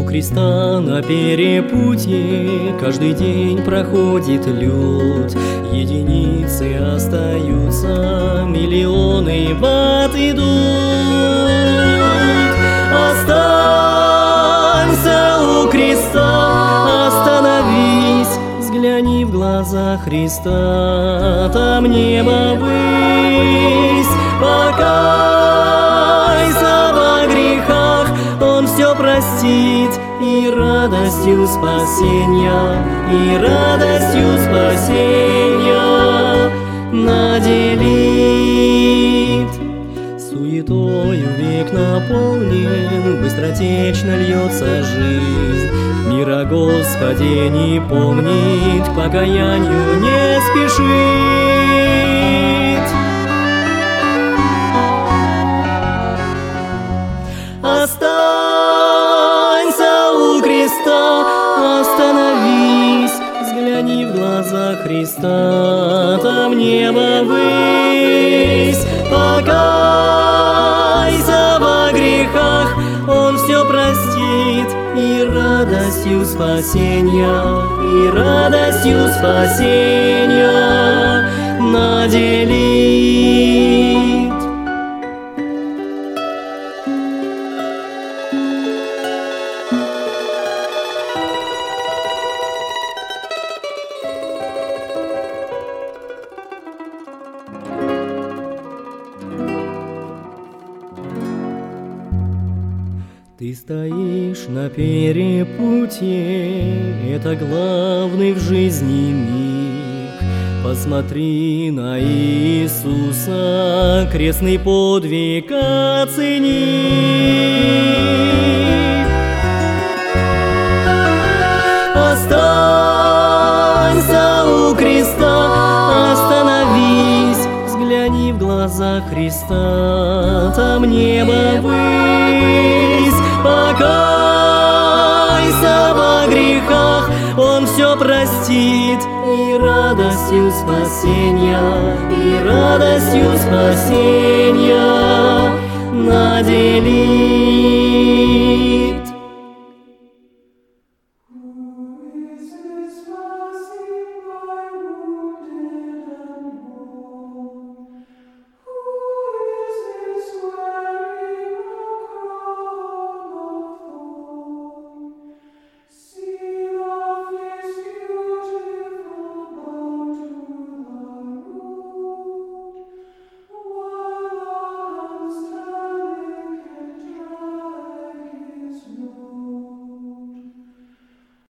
креста на перепутье каждый день проходит люд. Единицы остаются, миллионы в ад идут. Останься у креста, остановись, взгляни в глаза Христа. Там небо высь, покайся во грехах, Он все простит, и радостью спасения, и радостью спасения наделит. Суетою век наполнен, быстротечно льется жизнь. Мир о Господе не помнит, к покаянию не спешит. Останься у креста, остановись, взгляни в глаза Христа. Там небо высь, покайся во грехах, Он все простит, и радостью спасения, и радостью спасения наделит. Ты стоишь на перепутье, это главный в жизни миг. Посмотри на Иисуса, крестный подвиг оцени. Останься у креста, остановись, взгляни в глаза Христа. Там небо высь, покайся во грехах, Он все простит, и радостью спасения, и радостью спасения наделит.